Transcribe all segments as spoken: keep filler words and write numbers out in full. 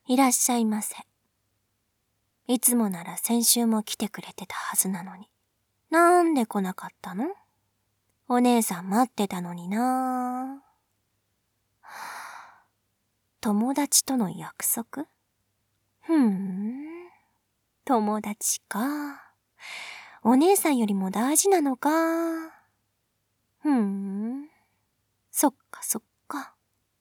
いらっしゃいませ。いつもなら先週も来てくれてたはずなのに。なんで来なかったの？お姉さん待ってたのにな。友達との約束？ふーん。友達か。お姉さんよりも大事なのか。ふーん。そっかそっか。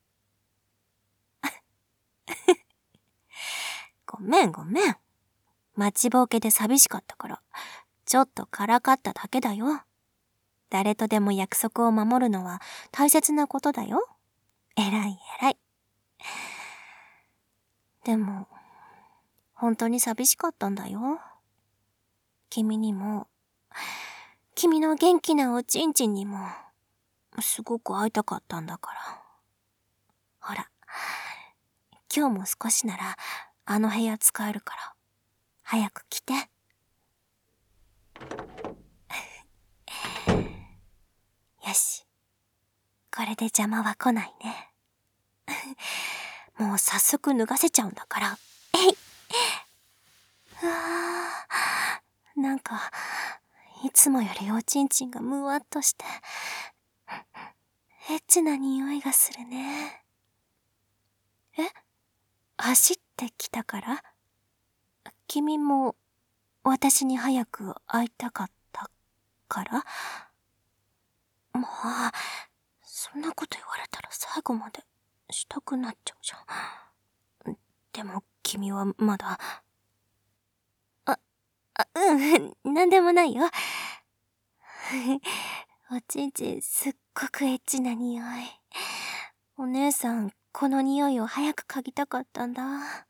ごめんごめん。待ちぼうけで寂しかったから、ちょっとからかっただけだよ。誰とでも約束を守るのは大切なことだよ。えらいえらい。でも、本当に寂しかったんだよ。君にも、君の元気なおちんちんにも、すごく会いたかったんだから。ほら、今日も少しならあの部屋使えるから、早く来て。よし。これで邪魔は来ないね。もう早速脱がせちゃうんだから。えいうわー、なんか、いつもよりおちんちんがむわっとして、エッチな匂いがするね。え？走ってきたから？君も私に早く会いたかったから？もう、そんなこと言われたら最後までしたくなっちゃうじゃん。でも君はまだ。あ、あ、うん、なんでもないよ。おちんちんすっごくエッチな匂い。お姉さん、この匂いを早く嗅ぎたかったんだ。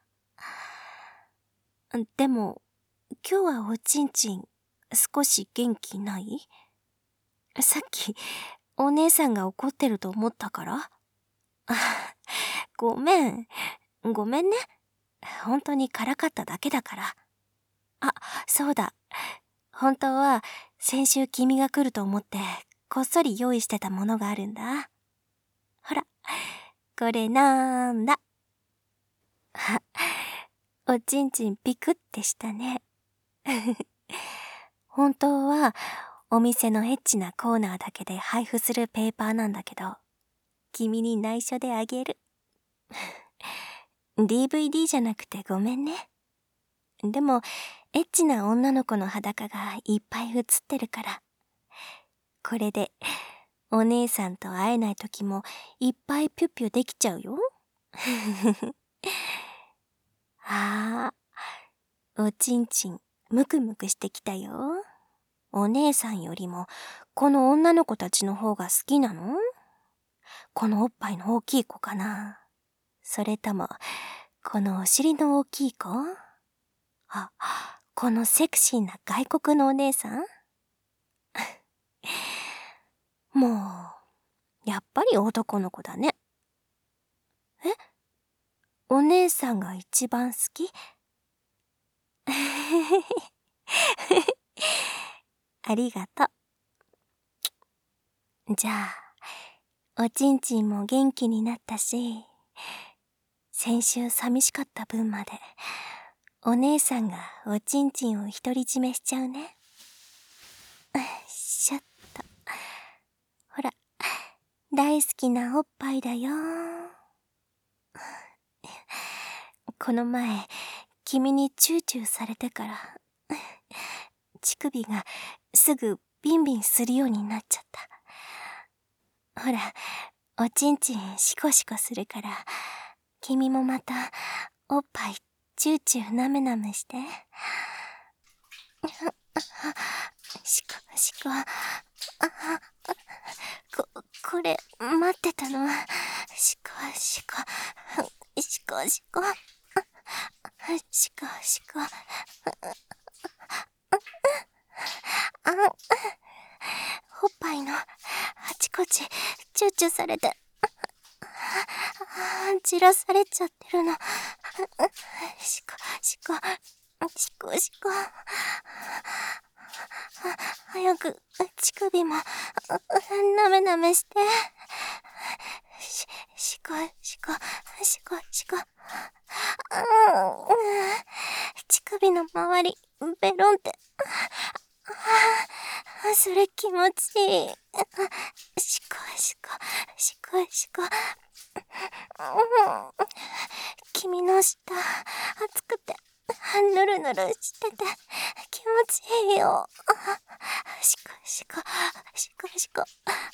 でも、今日はおちんちん少し元気ない？さっき、お姉さんが怒ってると思ったから？ごめん。ごめんね。本当にからかっただけだから。あ、そうだ。本当は、先週君が来ると思って、こっそり用意してたものがあるんだ。ほら、これなーんだ。おちんちんピクってしたね。本当は、お店のエッチなコーナーだけで配布するペーパーなんだけど、君に内緒であげる。ディーブイディー じゃなくてごめんね。でも、エッチな女の子の裸がいっぱい写ってるから。これで、お姉さんと会えない時もいっぱいピュッピュできちゃうよ。ああ、おちんちん、ムクムクしてきたよ。お姉さんよりも、この女の子たちの方が好きなの？このおっぱいの大きい子かな？それとも、このお尻の大きい子？あ、このセクシーな外国のお姉さん？もう、やっぱり男の子だね。え？お姉さんが一番好き？ありがとう。じゃあ、おちんちんも元気になったし、先週寂しかった分まで、お姉さんがおちんちんを独り占めしちゃうね。しゃっと。ほら、大好きなおっぱいだよ。この前、君にチューチューされてから、乳首がすぐビンビンするようになっちゃった。ほら、おちんちんシコシコするから、君もまたおっぱいチューチューなめなめして。シコシコ。こ、これ、待ってたの。シコシコ。シコシコ。シコシコ。おっぱいのあちこちチューチューされて、じらされちゃってるの。シコシコ。シコシコ。早く乳首もなめなめして。し、しこしこしこしこ。 乳首の周り、ベロンって。それ気持ちいい。しこしこ、しこしこ。君の舌、熱くて、ぬるぬるしてて、気持ちいいよ。しこしこ、しこしこ。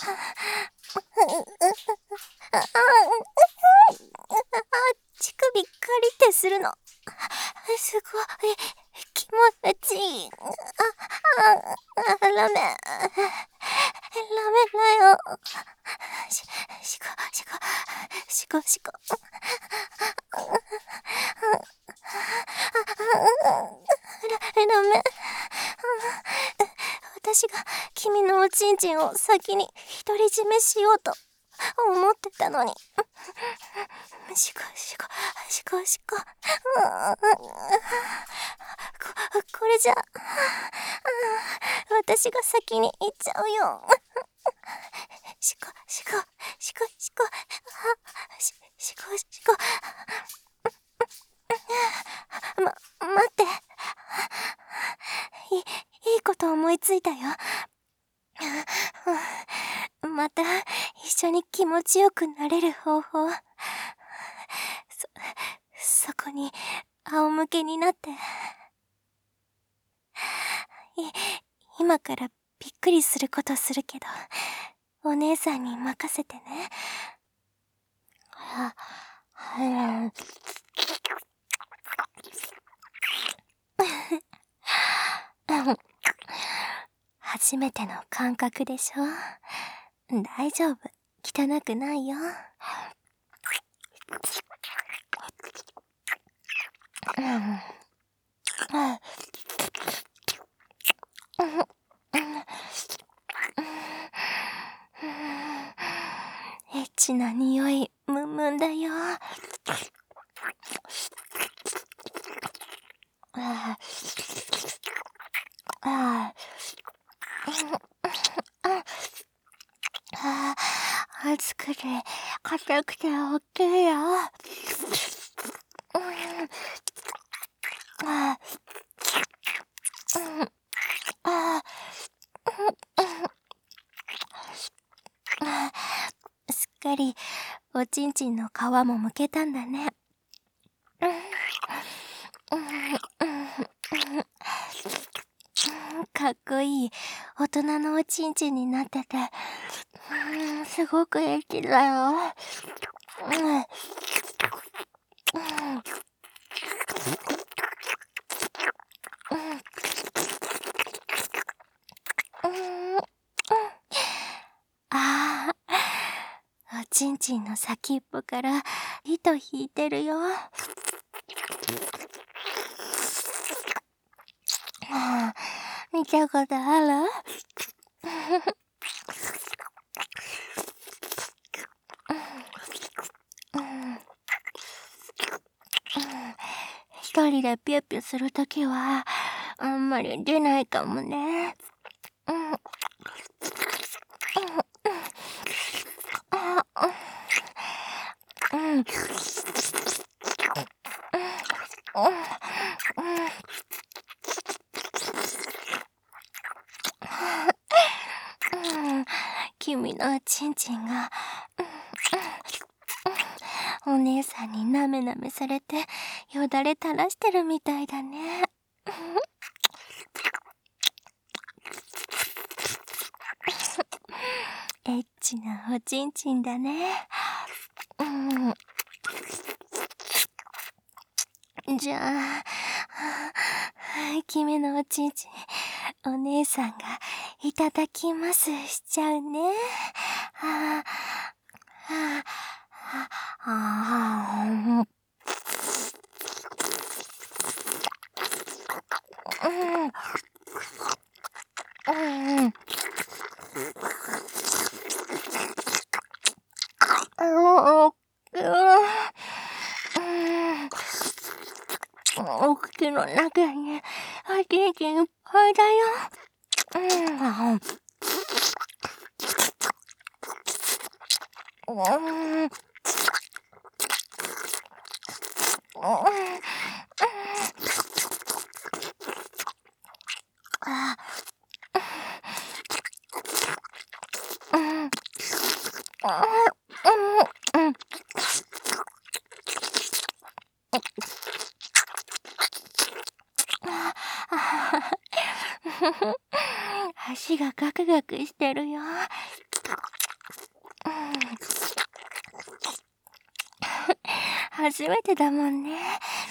乳首カリってするの。すごい、気持ちいい。あ、あ、ラメ。ラメだよ。し、しこ、しこ、しこしこ。ラ、ラメ。私が君のおちんちんを先に独り占めしようと思ってたのに。しこしこ、しこしこ。こ、これじゃ、私が先に行っちゃうよ。しこしこ、しこしこ、し、しこしこ。ま、待って。いい、いいこと思いついたよ。また一緒に気持ちよくなれる方法。そ、そこに仰向けになって。い、今からびっくりすることするけど、お姉さんに任せてね。は、は初めての感覚でしょ。大丈夫、汚くないよ。エッチな匂い、ムンムンだよ。ああ、ああ、熱くて、硬くて大きいよ。ああ、すっかりおちんちんの皮もむけたんだね。かっこいい大人のおちんちんになってて、うん、すごくエッチだよ。うんああ、おちんちんの先っぽから糸引いてるよ。ああ、見たことある？一人でピュッピュするときはあんまり出ないかもね。うん。うん。君のおちんちんがお姉さんになめなめされてよだれ垂らしてるみたいだね。エッチなおちんちんだね。うん、じゃあ、君のおちんちんお姉さんがいただきますしちゃうね。はあ、はあ、はあ、うんうんうんお口の中におちんちんいっぱいだよ。うんうんうんうん。足がガクガクしてるよ。初めてだもんね。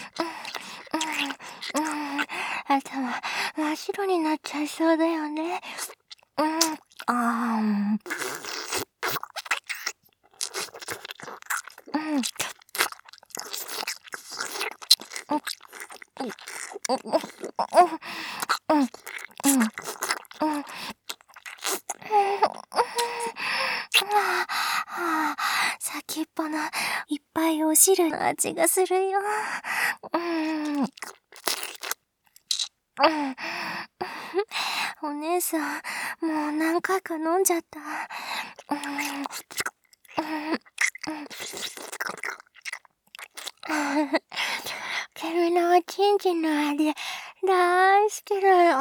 うんうんうん、頭真っ白になっちゃいそうだよね。うん、あー、うん。先っぽのいっぱいお汁の味がするよ。うん。お姉さん、もう何回か飲んじゃった。君のおちんちんの味、大好きだよ。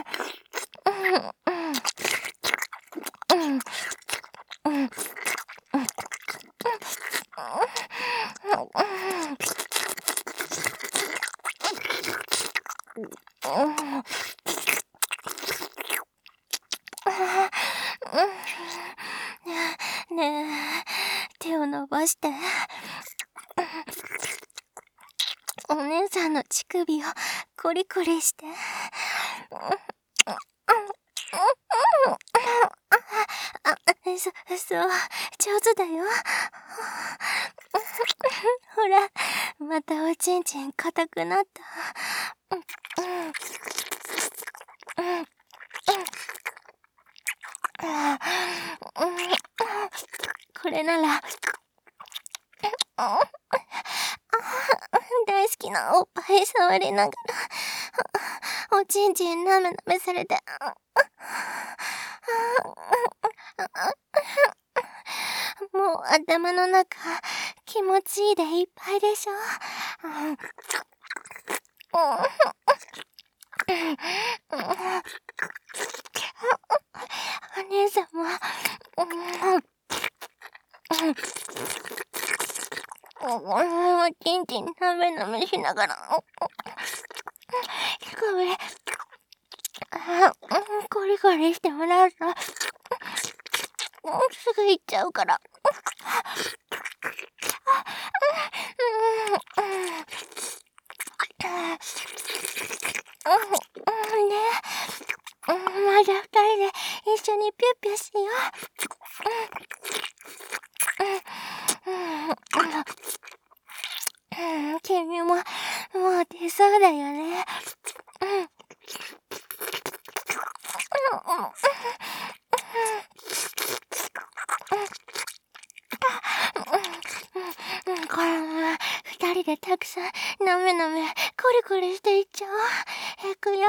ねえ、手を伸ばして。お姉さんの乳首をコリコリして。そ、そう、上手だよ。ほら、またおちんちん硬くなった。これなら、大好きなおっぱい触りながら、おちんちんなめなめされて、もう頭の中気持ちいいでいっぱいでしょ。お姉さんも、おちんちんなめなめしながら、ごめん、コリコリしてもらうとすぐ行っちゃうから。ねえ、まだ二人で一緒にピュッピュッしよう。君ももう出そうだよね。このまま二人でたくさんなめなめコリコリしていっちゃおう。いくよ。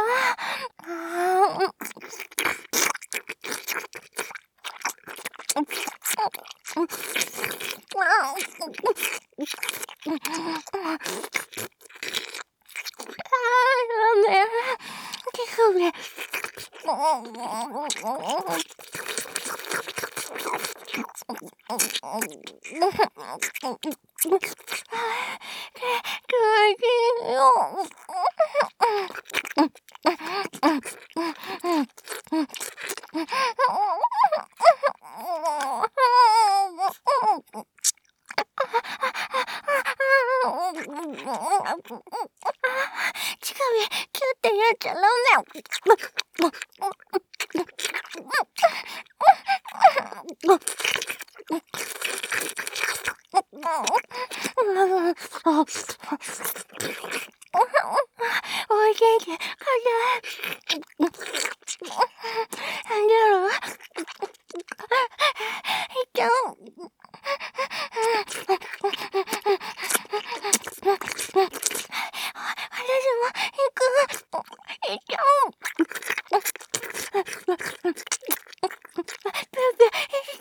乳首キュってやっちゃダメ。おいしいけ、かじゃなんだろう。いっちゃう。私も行く。いっちゃう。プープーして。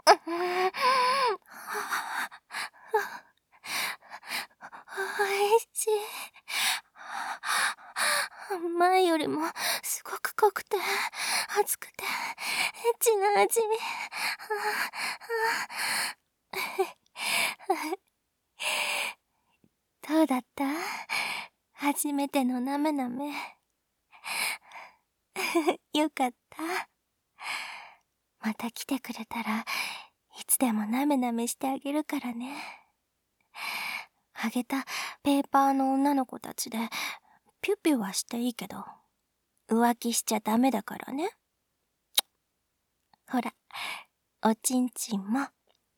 おいしい。前よりもすごく濃くて熱くてエッチな味。どうだった？初めてのなめなめ。よかった。また来てくれたらいつでもなめなめしてあげるからね。あげたペーパーの女の子たちでピュピュはしていいけど浮気しちゃダメだからね。ほら、おちんちんも。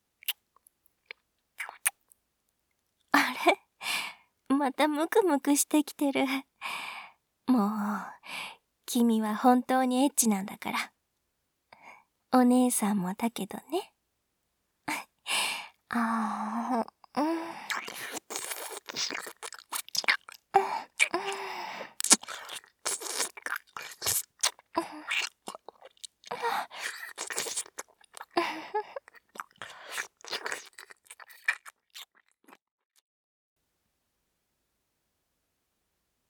あれ、またムクムクしてきてる。もう、君は本当にエッチなんだから。お姉さんもだけどね。あ